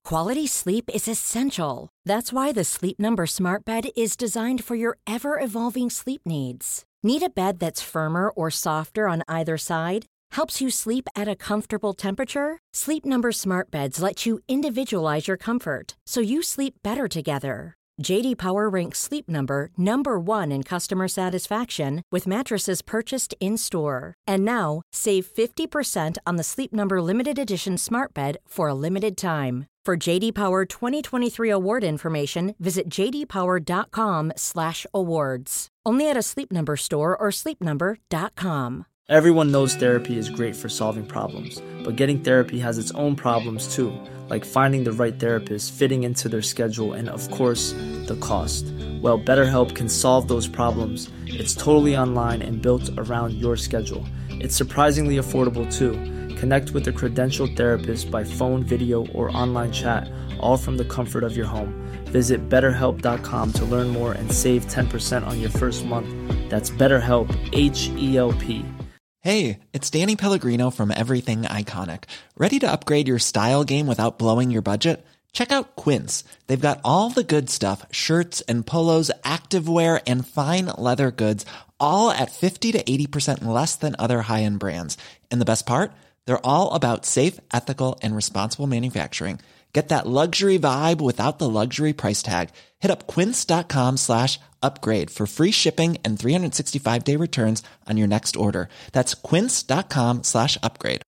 Quality sleep is essential. That's why the Sleep Number Smart Bed is designed for your ever-evolving sleep needs. Need a bed that's firmer or softer on either side? Helps you sleep at a comfortable temperature? Sleep Number Smart Beds let you individualize your comfort, so you sleep better together. J.D. Power ranks Sleep Number number 1 in customer satisfaction with mattresses purchased in-store. And now, save 50% on the Sleep Number Limited Edition Smart Bed for a limited time. For J.D. Power 2023 award information, visit jdpower.com/awards. Only at a Sleep Number store or sleepnumber.com. Everyone knows therapy is great for solving problems, but getting therapy has its own problems too, like finding the right therapist, fitting into their schedule, and of course, the cost. Well, BetterHelp can solve those problems. It's totally online and built around your schedule. It's surprisingly affordable too. Connect with a credentialed therapist by phone, video, or online chat, all from the comfort of your home. Visit BetterHelp.com to learn more and save 10% on your first month. That's BetterHelp, H-E-L-P. Hey, it's Danny Pellegrino from Everything Iconic. Ready to upgrade your style game without blowing your budget? Check out Quince. They've got all the good stuff, shirts and polos, activewear, and fine leather goods, all at 50 to 80% less than other high-end brands. And the best part? They're all about safe, ethical, and responsible manufacturing. Get that luxury vibe without the luxury price tag. Hit up quince.com/upgrade for free shipping and 365-day returns on your next order. That's quince.com/upgrade.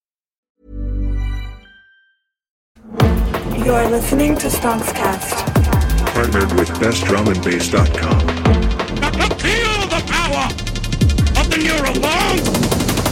You're listening to Stonkscast. Partnered with bestdrumandbass.com. Now feel the power of the Neurobone!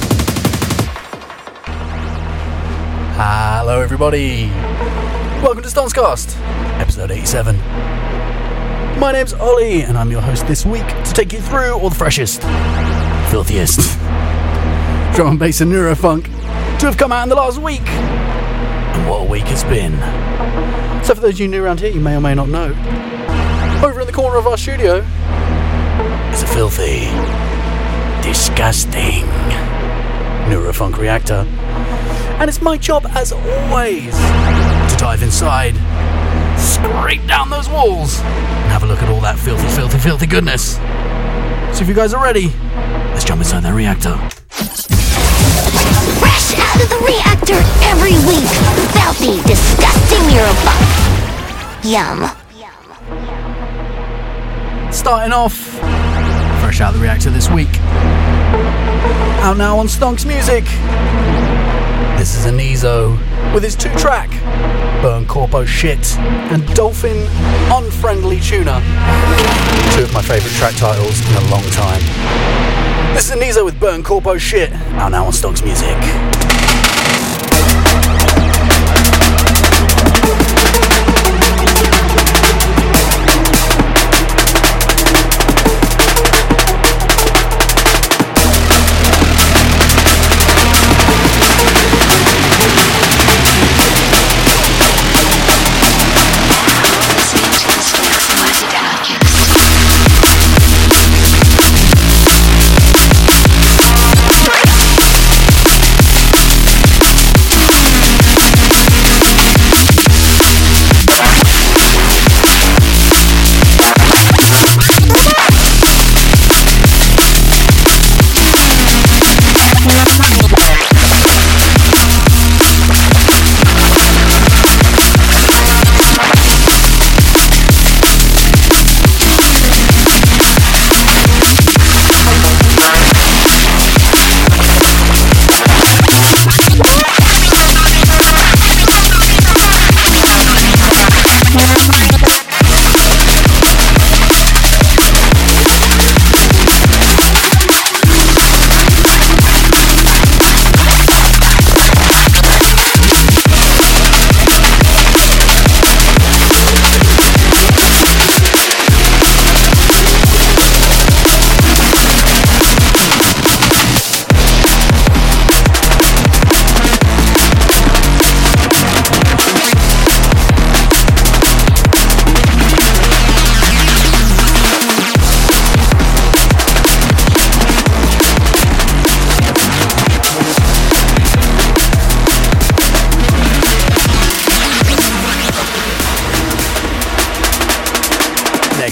Hello everybody, welcome to Stonkscast, episode 87. My name's Ollie and I'm your host this week to take you through all the freshest, filthiest drum and bass and neurofunk to have come out in the last week. And what a week it's been. So for those of you new around here, you may or may not know, over in the corner of our studio is a filthy, disgusting neurofunk reactor. And it's my job, as always, to dive inside, scrape down those walls, and have a look at all that filthy, filthy, filthy goodness. So if you guys are ready, let's jump inside that reactor. Fresh out of the reactor every week. Filthy, disgusting Neurofunk. Yum. Starting off, fresh out of the reactor this week. Out now on Stonks Music. This is Anizo with his 2-track, Burn Corpo Shit and Dolphin Unfriendly Tuner. 2 of my favourite track titles in a long time. This is Anizo with Burn Corpo Shit, out now on Stonks Music.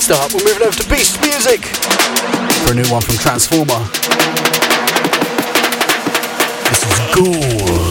Next up, we're moving over to Beast Music for a new one from Transformer. This is Ghoul.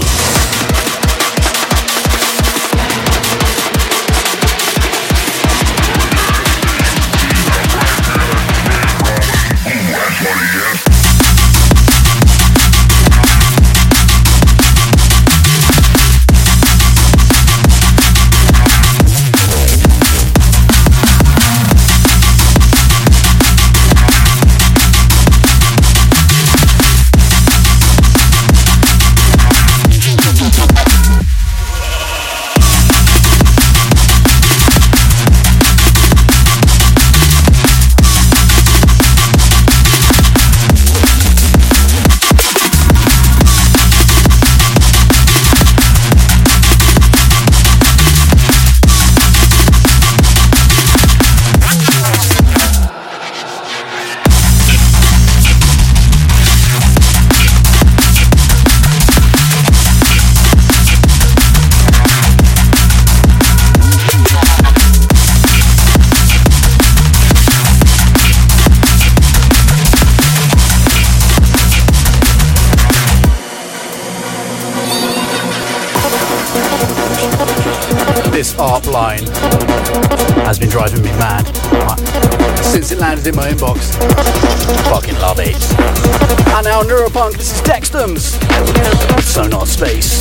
This ARP line has been driving me mad since it landed in my inbox. Fucking love it. And now Neuropunk, this is Dextums, Sonar Space.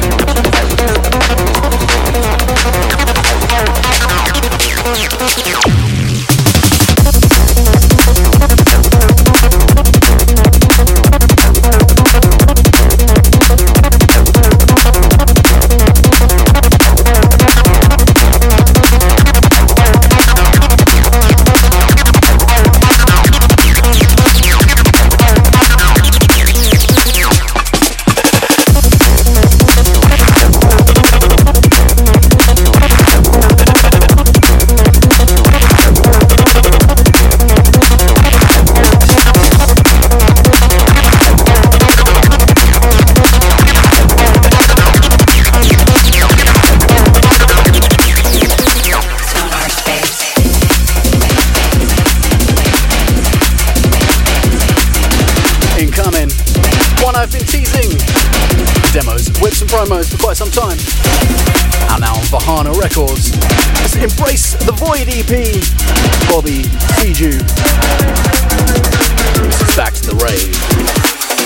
I've been teasing demos, whips and promos for quite some time. And now on Vahana Records, it's Embrace the Void EP, Bobby Fiju. This is Back to the Rave.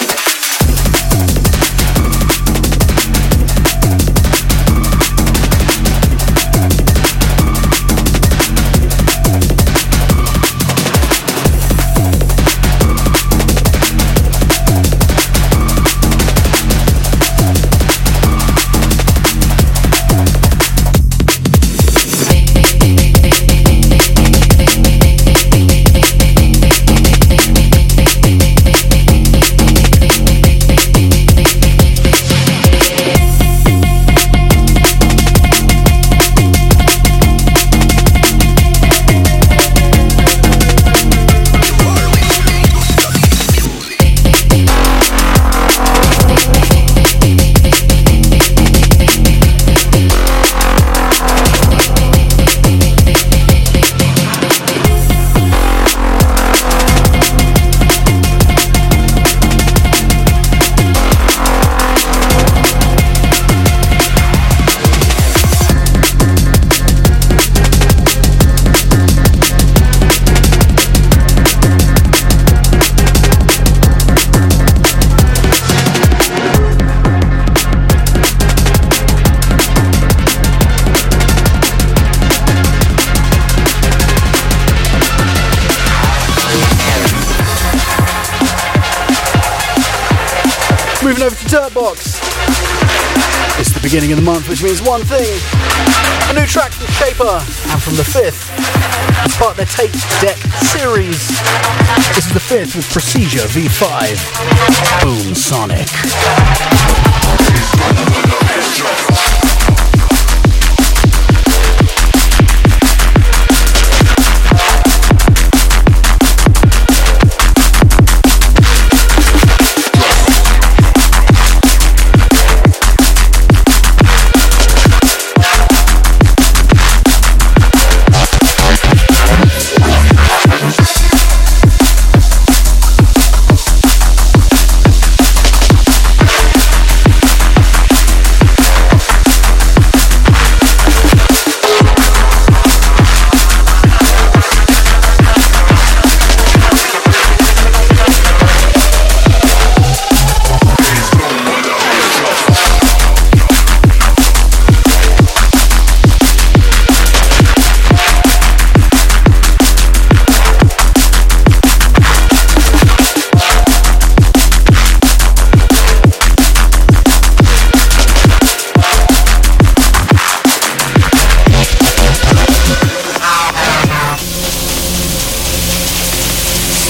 Moving over to Dirtbox. It's the beginning of the month, which means one thing. A new track from Shaper and from The Fifth. It's part of their Take Deck series. This is The Fifth with Procedure V5. Boom Sonic.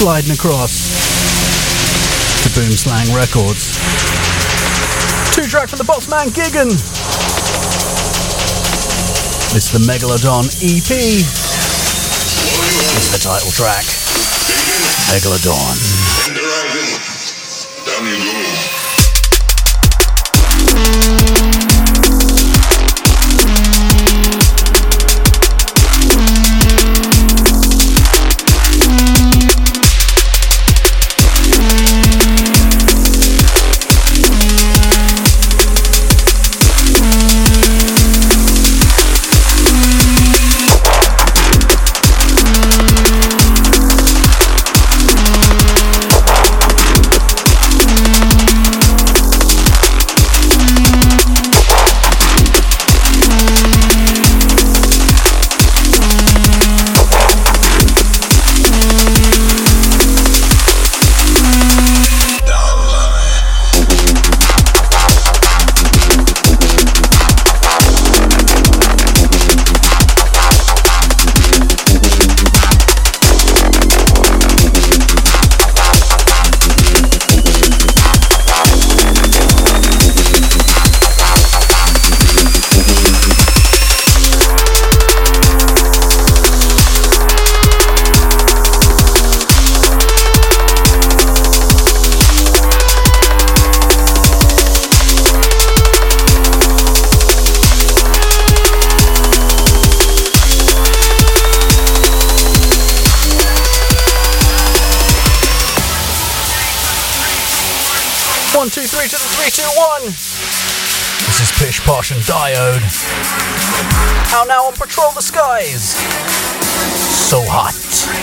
sliding across to Boomslang Records. 2-track from the Boxman Gigan. This is the Megalodon EP. This is the title track, Megalodon. Down you go. 1, 2, 3 to the 3, 2, 1. This is Pish Posh and Diode. Out now on Patrol the Skies. So hot.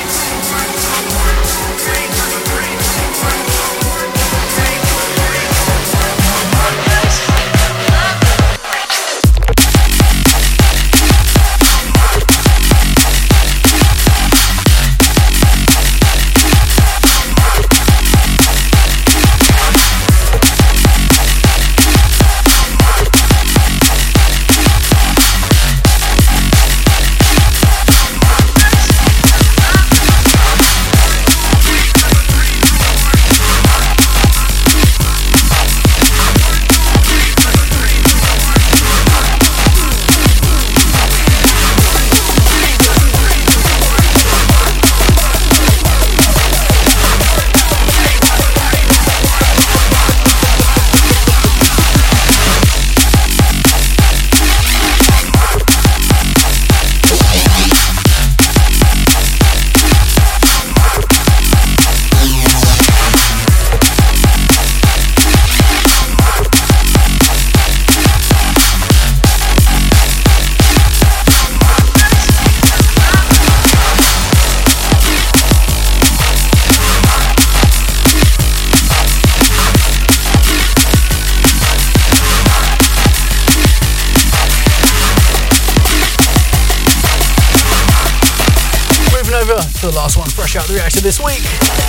To the last one fresh out the reactor this week.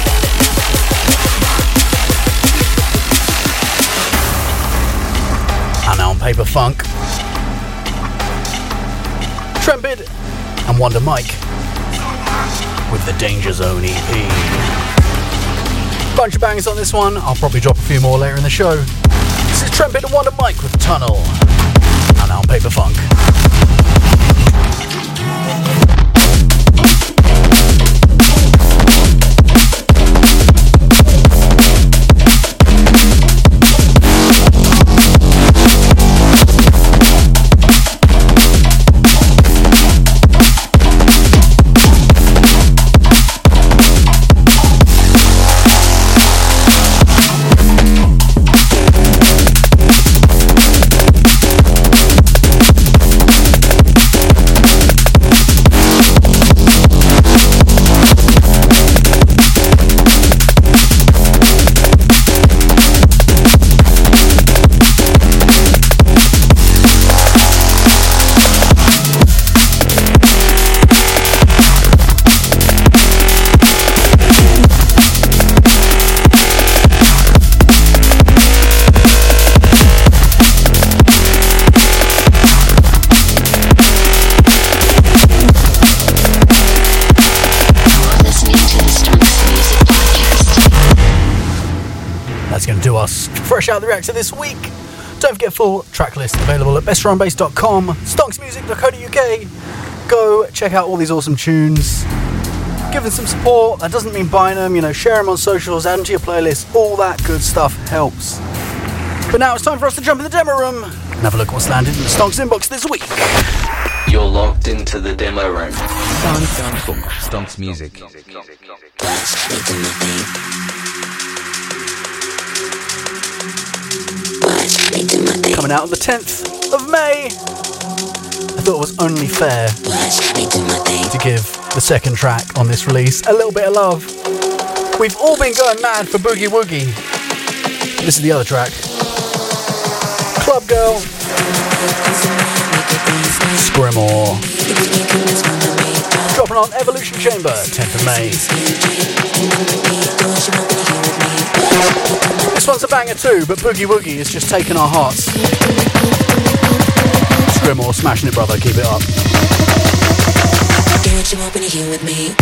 And now on Paper Funk, Trempid and Wonder Mike with the Danger Zone EP. Bunch of bangers on this one. I'll probably drop a few more later in the show. This is Trempid and Wonder Mike with Tunnel. And now on Paper Funk. fresh out of the reactor this week. Don't forget full track list available at bestdrumandbass.com, stonksmusic.co.uk. Go check out all these awesome tunes. Give them some support. That doesn't mean buying them, share them on socials, add them to your playlist. All that good stuff helps. But now it's time for us to jump in the demo room and have a look at what's landed in the Stonks inbox this week. You're locked into the demo room. Stonks Music. Coming out on the 10th of May, I thought it was only fair to give the second track on this release a little bit of love. We've all been going mad for Boogie Woogie. This is the other track. Club Girl. Scrimore. Dropping on Evolution Chamber, 10th of May. This one's a banger too, but Boogie Woogie is just taking our hearts. Scrimore, smashing it, brother. Keep it up. Don't you open it here with me?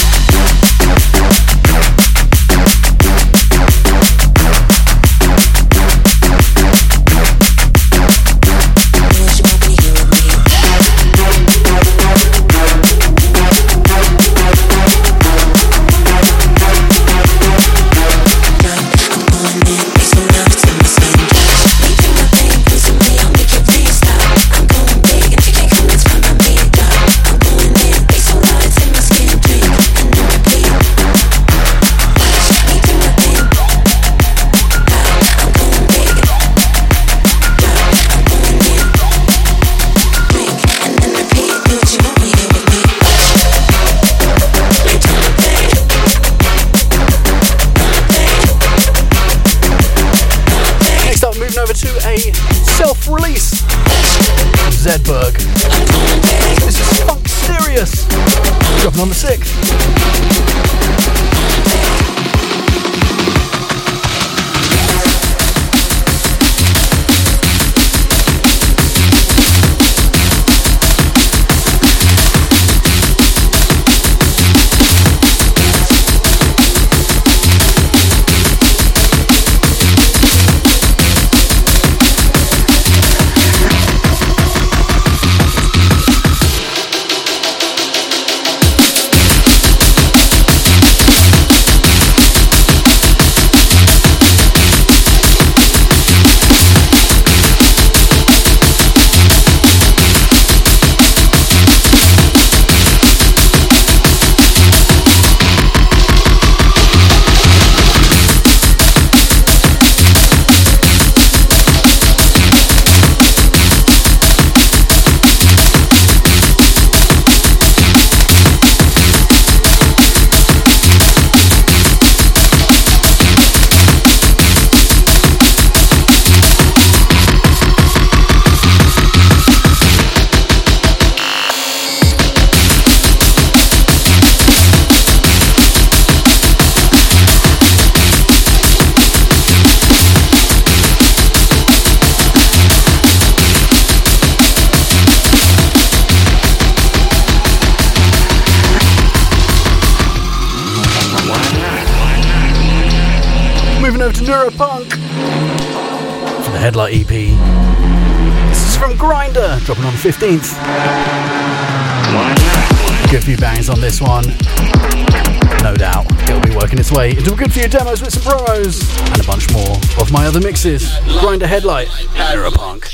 Self-release Zedberg. This is Funk Serious, dropping on the 6th. Neuropunk for the Headlight EP. This is from Grinder, dropping on the 15th. Good few bangs on this one. No doubt it'll be working its way into a good few demos with some promos and a bunch more of my other mixes. Grinder Headlight, Neuropunk.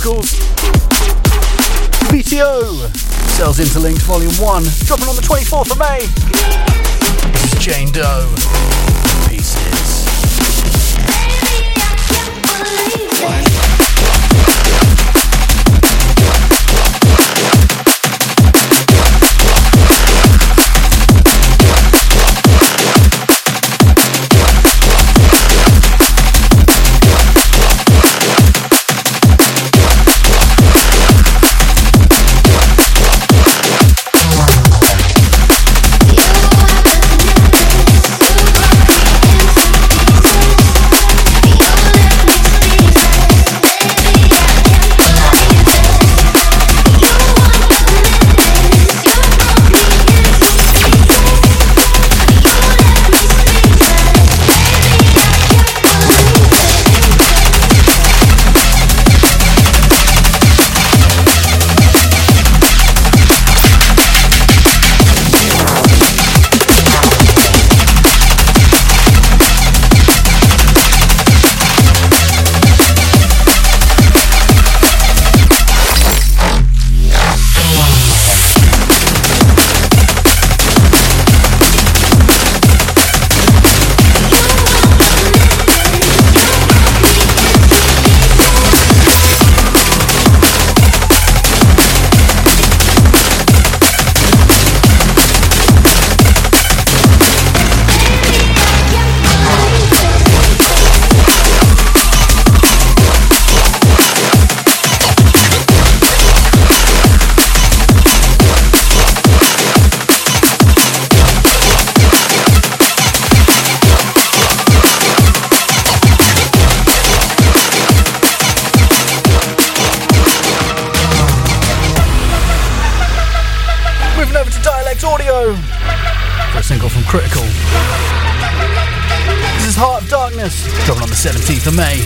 Records. VTO, Cells Interlinked Volume 1, dropping on the 24th of May. This is Jane Doe, Pieces. Dropping on the 17th of May.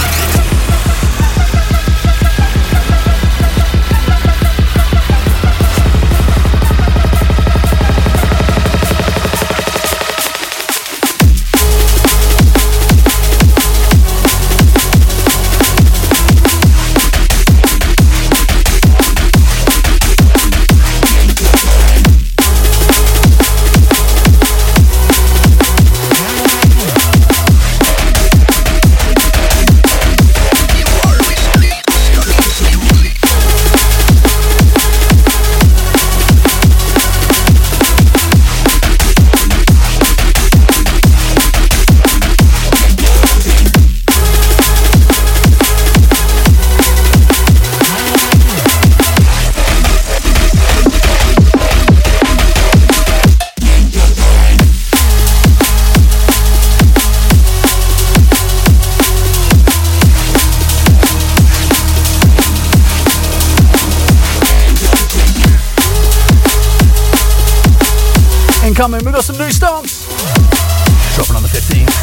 Incoming, we got some new stonks. Dropping on the 15th.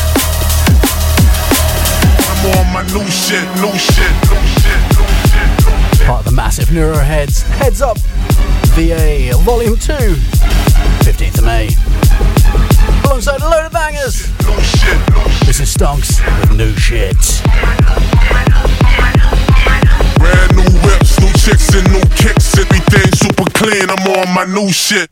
I'm on my new shit. Part of the massive Neuroheads Heads Up VA Volume 2. 15th of May. Alongside a load of bangers. This is Stonks with New Shit. Brand new whips, new chicks and new kicks. Everything super clean, I'm on my new shit.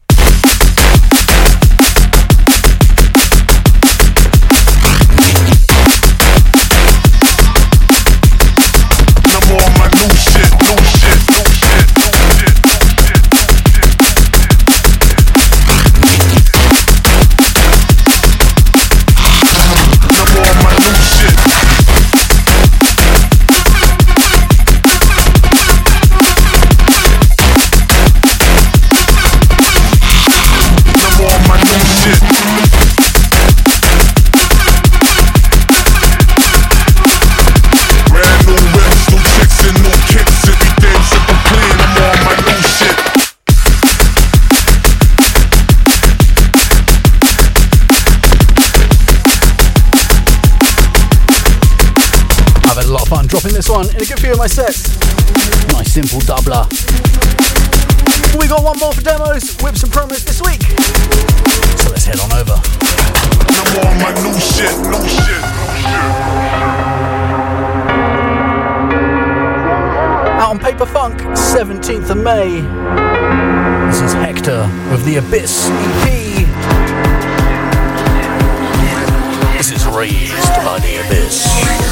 Dropping this one in a good few of my sets. Nice simple doubler. We got one more for demos, whips and promos this week. So let's head on over. I'm on my new shit. on Paper Funk, 17th of May. This is Hector of the Abyss EP. This is Raised by the Abyss.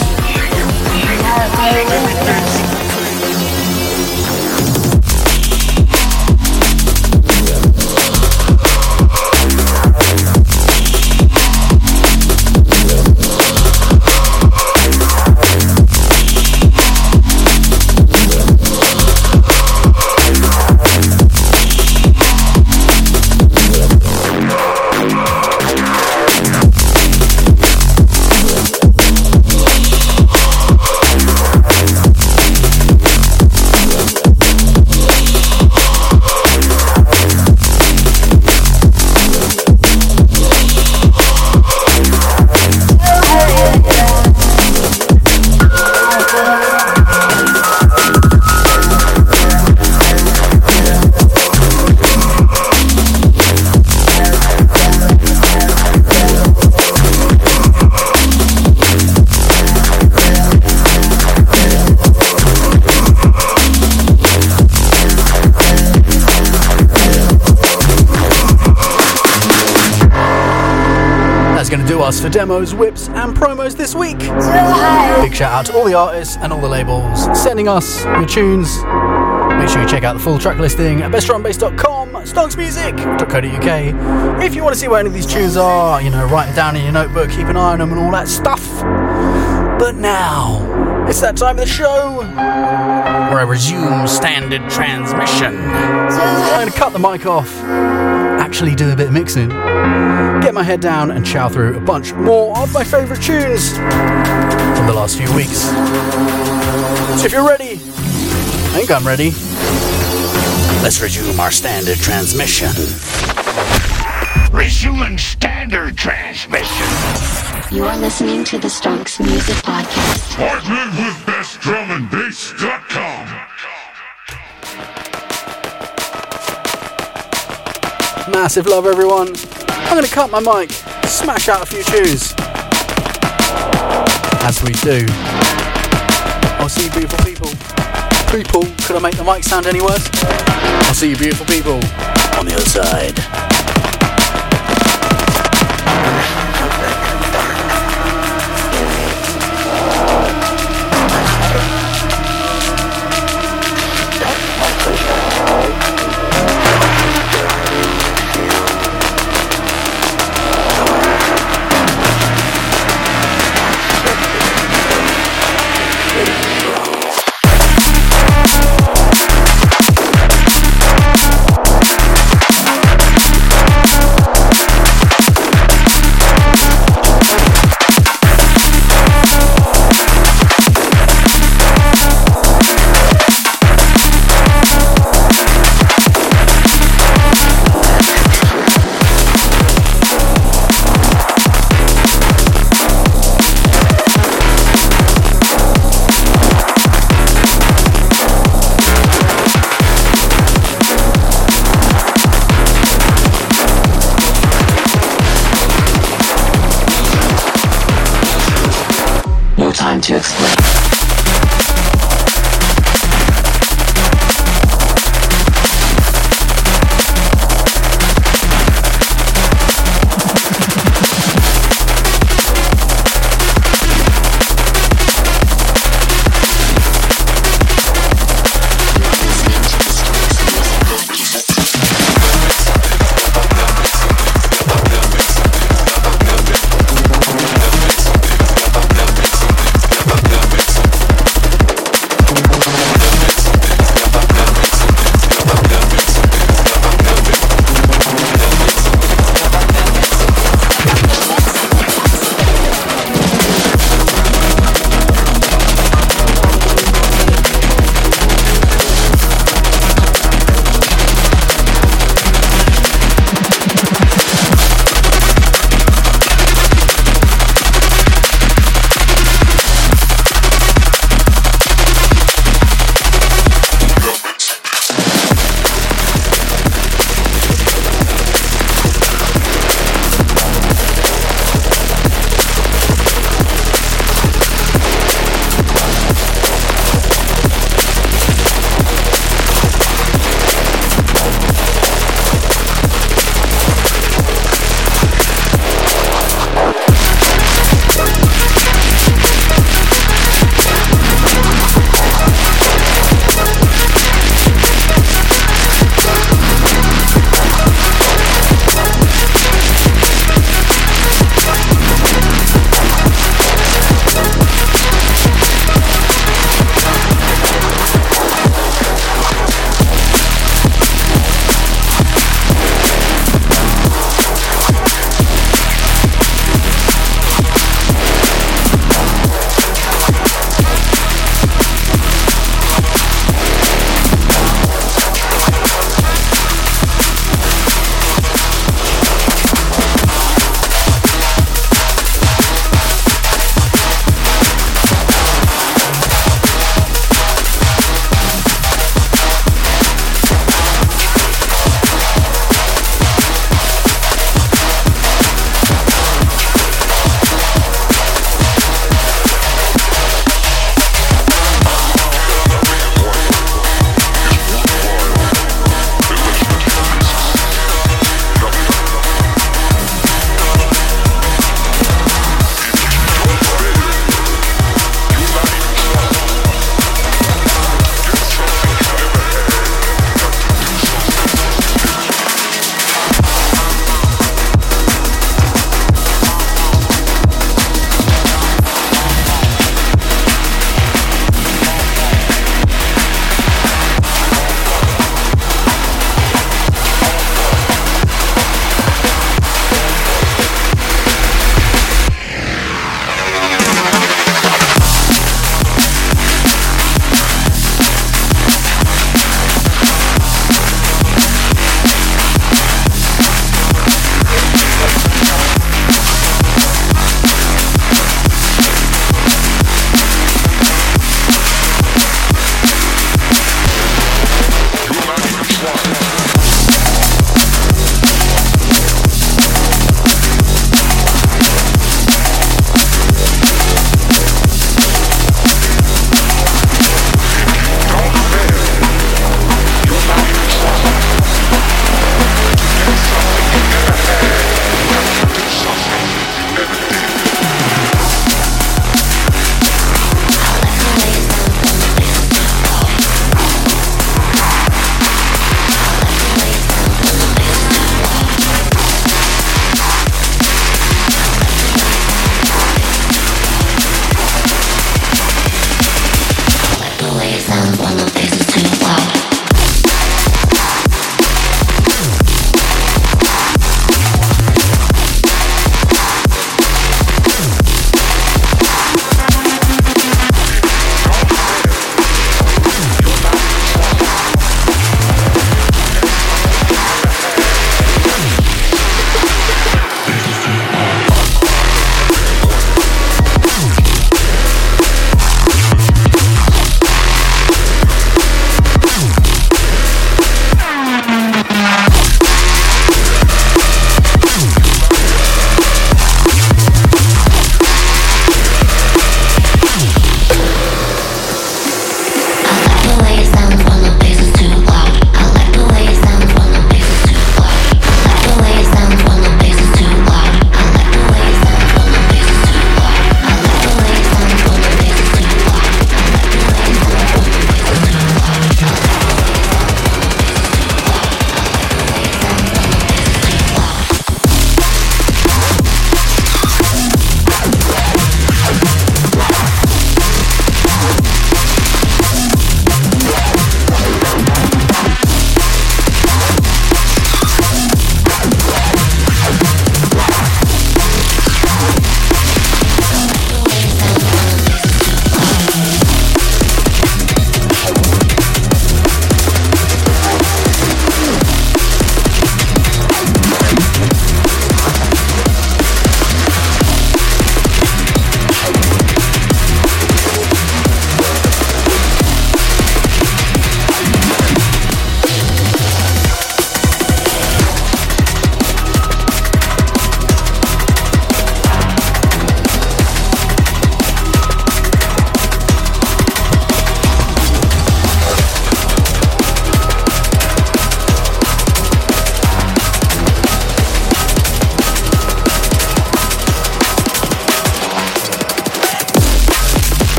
For demos, whips and promos this week. Big shout out to all the artists and all the labels sending us your tunes. Make sure you check out the full track listing at bestdrumandbass.com, stonksmusic.co.uk. If you want to see where any of these tunes are, write them down in your notebook, keep an eye on them and all that stuff. But now, it's that time of the show where I resume standard transmission. I'm going to cut the mic off, actually do a bit of mixing, get my head down and chow through a bunch more of my favourite tunes from the last few weeks. So if you're ready, I think I'm ready. Let's resume our standard transmission. Resuming standard transmission. You are listening to the Stonks Music Podcast. Partnered with bestdrumandbass.com. Massive love, everyone. I'm going to cut my mic, smash out a few tunes. As we do. I'll see you beautiful people. Could I make the mic sound any worse? I'll see you beautiful people on the other side. Time to explain. Mix.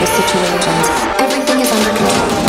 the situations. Everything is under control.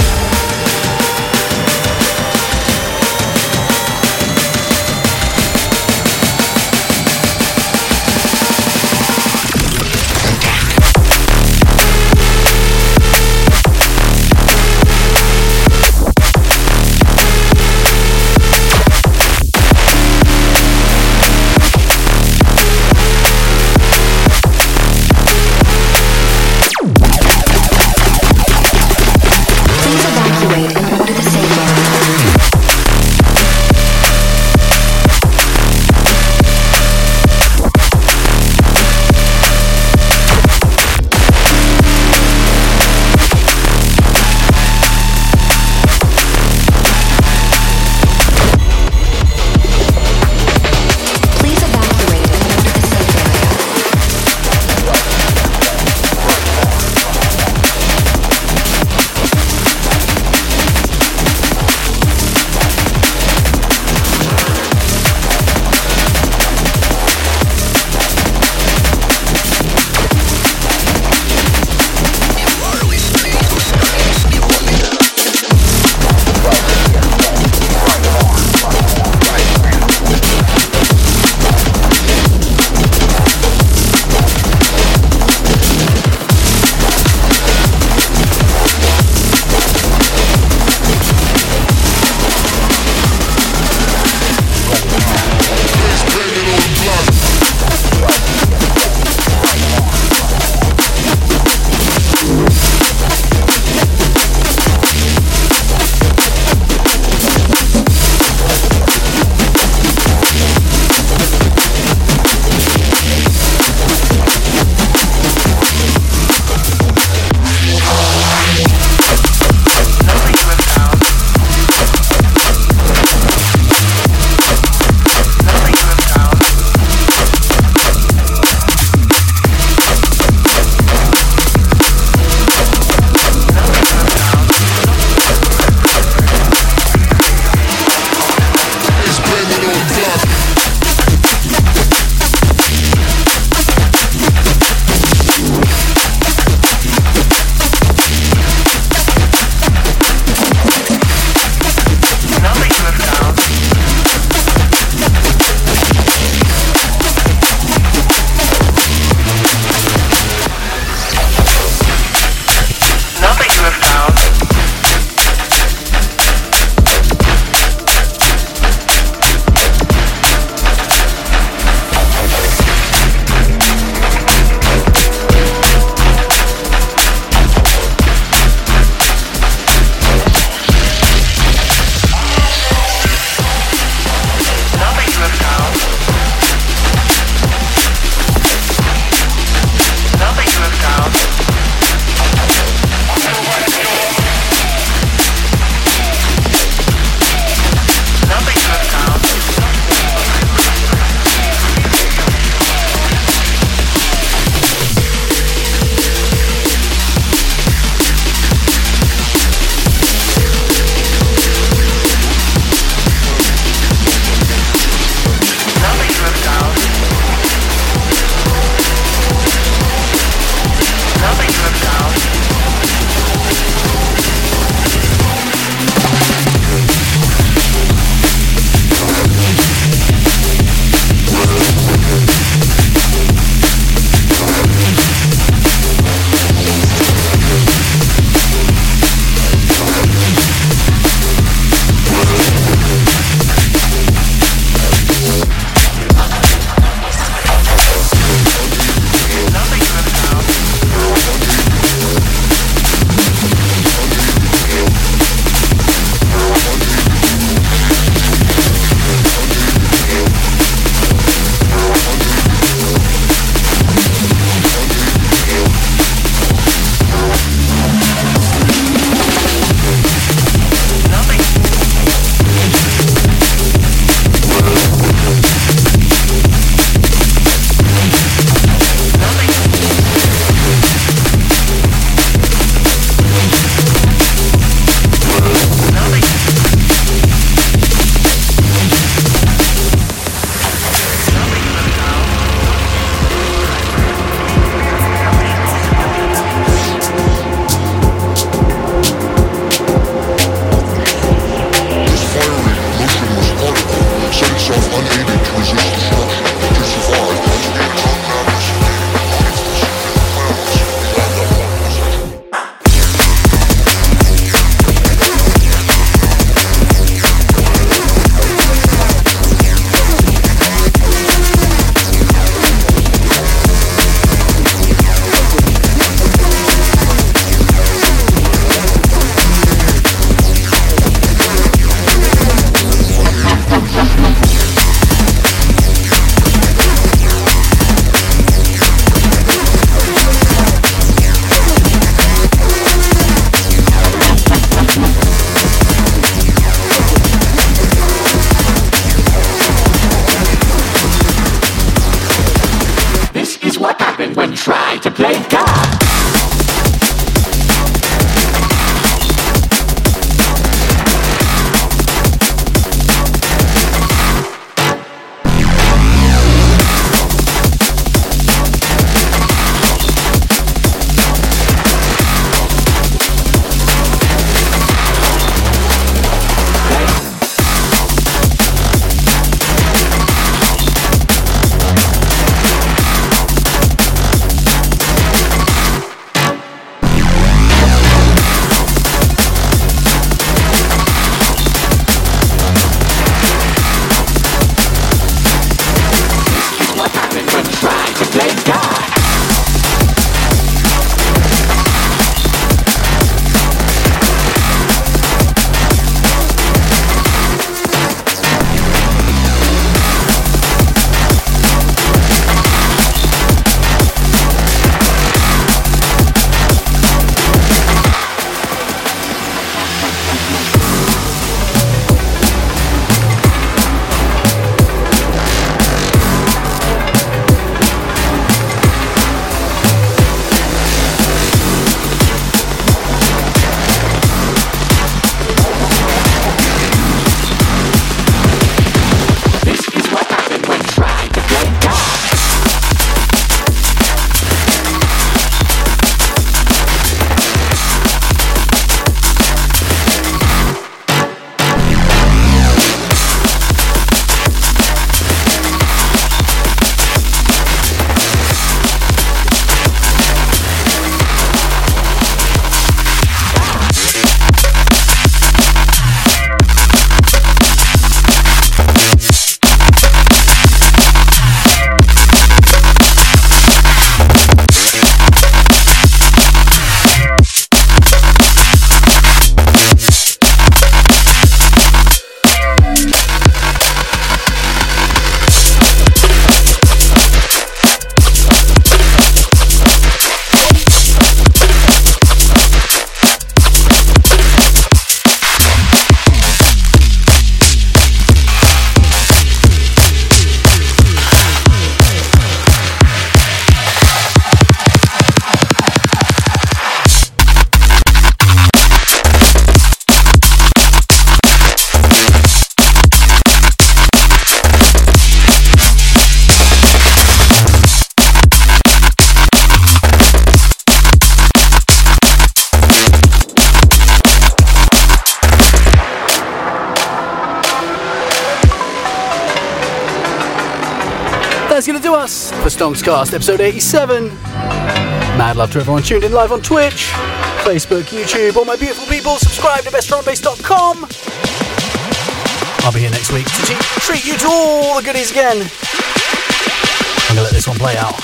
to us for Stonkscast episode 87. Mad love to everyone tuned in live on Twitch, Facebook, YouTube, all my beautiful people. Subscribe to bestdrumandbass.com. I'll be here next week to treat you to all the goodies again. I'm going to let this one play out.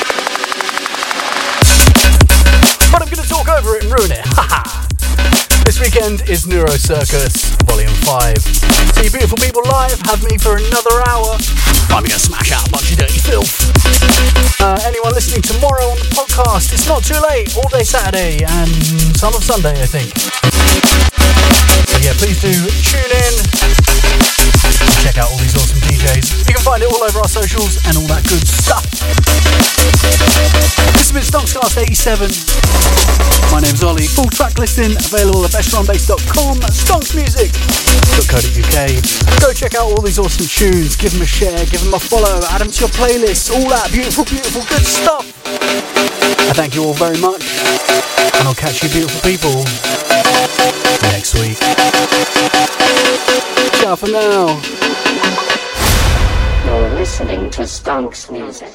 But I'm going to talk over it and ruin it. Haha! This weekend is Neuro Circus Volume 5. See you beautiful people live, have me for another hour. I'm going to smash out a bunch of dirty filth. Anyone listening tomorrow on the podcast, it's not too late. All day Saturday and some of Sunday, I think. So yeah, please do tune in. Check out all these awesome DJs. You can find it all over our socials and all that good stuff. This has been Stonkscast 87. My name's Ollie. Full track listing available at bestdrumandbass.com, stonksmusic.co.uk. Go check out all these awesome tunes. Give them a share, give them a follow, add them to your playlists, all that beautiful, beautiful good stuff. I thank you all very much, and I'll catch you beautiful people next week. Ciao for now. You're listening to Stonks Music.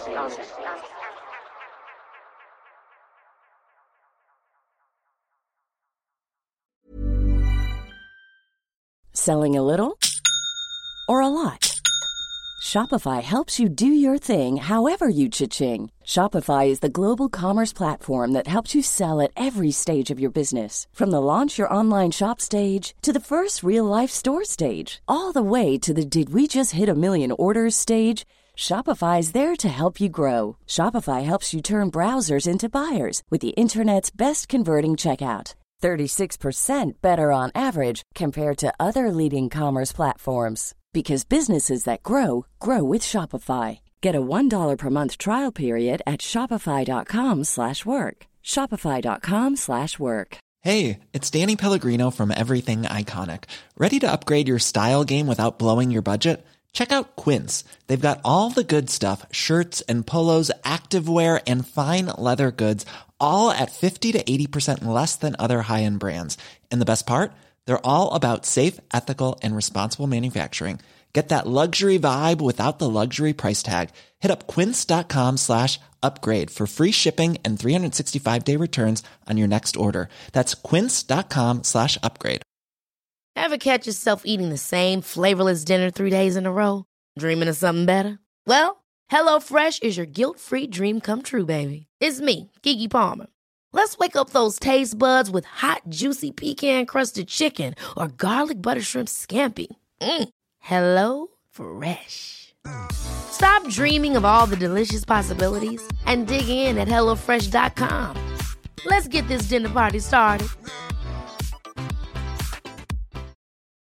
Selling a little or a lot? Shopify helps you do your thing however you cha-ching. Shopify is the global commerce platform that helps you sell at every stage of your business. From the launch your online shop stage to the first real-life store stage, all the way to the did we just hit a million orders stage. Shopify's there to help you grow. Shopify helps you turn browsers into buyers with the internet's best converting checkout. 36% better on average compared to other leading commerce platforms. Because businesses that grow, grow with Shopify. Get a $1 per month trial period at shopify.com/work. Shopify.com/work. Hey, it's Danny Pellegrino from Everything Iconic. Ready to upgrade your style game without blowing your budget? Check out Quince. They've got all the good stuff, shirts and polos, activewear, and fine leather goods, all at 50 to 80% less than other high-end brands. And the best part? They're all about safe, ethical, and responsible manufacturing. Get that luxury vibe without the luxury price tag. Hit up quince.com/upgrade for free shipping and 365-day returns on your next order. That's quince.com/upgrade. Ever catch yourself eating the same flavorless dinner 3 days in a row? Dreaming of something better? Well, HelloFresh is your guilt-free dream come true, baby. It's me, Keke Palmer. Let's wake up those taste buds with hot, juicy pecan-crusted chicken or garlic butter shrimp scampi. Hello Fresh. Stop dreaming of all the delicious possibilities and dig in at HelloFresh.com. Let's get this dinner party started.